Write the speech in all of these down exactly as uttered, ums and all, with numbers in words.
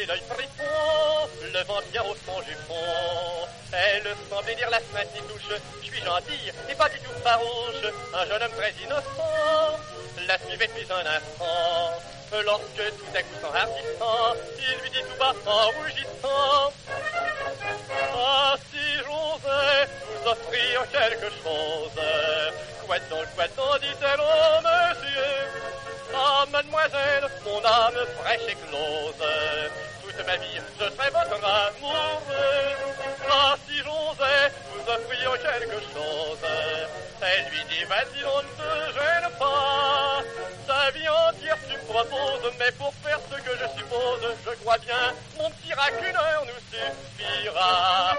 l'œil fripon, le vent vient au son jupon. Elle semblait dire la semaine qui touche, je suis gentille et pas du tout farouche, un jeune homme très innocent, la suivait depuis un instant. Lorsque tout à coup s'enhardissant, il lui dit tout bas en rougissant: ah, si j'osais vous offrir quelque chose. Quoi donc, quoi donc, dit-elle, oh monsieur. Ah, mademoiselle, mon âme fraîche éclose, toute ma vie je serai votre amoureux. Ah, si j'osais vous offrir quelque chose. Elle lui dit: vas-y, on ne te gêne pas, ta vie entière tu me proposes, mais pour faire ce que je suppose, je crois bien, mon petit rat, qu'une heure nous suffira.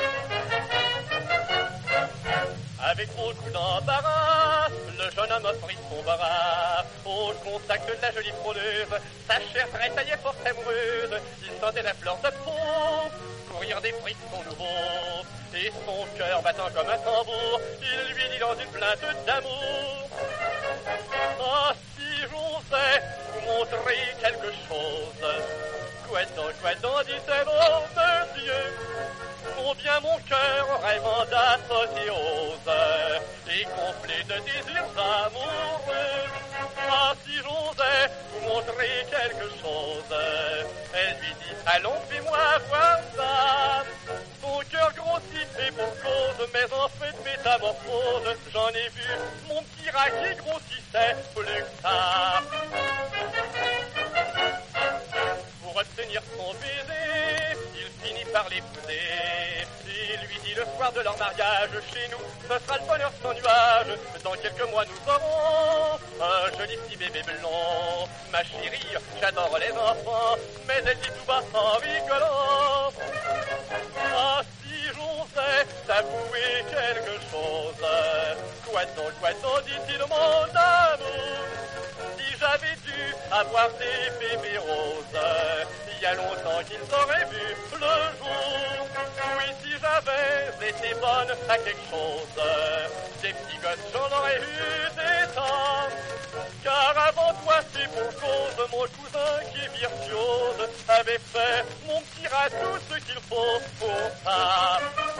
Avec beaucoup d'embarras, le jeune homme offrit son bras au contact de la jolie frôleuse. Sa chair tressaillait fort amoureuse, il sentait la fleur de peau courir des frissons nouveaux, et son cœur battant comme un tambour, il lui dit dans une plainte d'amour: ah, si j'osais vous montrer quelque chose. Quoi donc, quoi donc, dit-elle, oh monsieur. Combien mon cœur rêvant d'apothéose et complet de désirs amoureux. Ah, si j'osais vous montrer quelque chose. Elle lui dit: allons, fais-moi voir ça. Son cœur grossit et pour cause, mais en fait métamorphose, j'en ai vu mon petit rat qui grossissait plus que ça. Pour obtenir son baiser, il finit par l'épouser. Il lui dit: le soir de leur mariage, chez nous, ce sera le bonheur sans nuage. Dans quelques mois, nous aurons un joli petit bébé blond. Ma chérie, j'adore les enfants, mais elle dit tout bas en rigolant: ah, si j'osais t'avouer quelque chose. Quoi donc, quoi donc, dit-il, mon amour. Si j'avais dû avoir des bébés roses, il y a longtemps qu'ils auraient vu le jour. Oui, si j'avais été bonne à quelque chose, des petits gosses, j'en aurais eu des tas. Car avant toi, c'est pour cause, mon cousin qui est virtuose avait fait, mon petit rat, tout ce qu'il faut pour ça.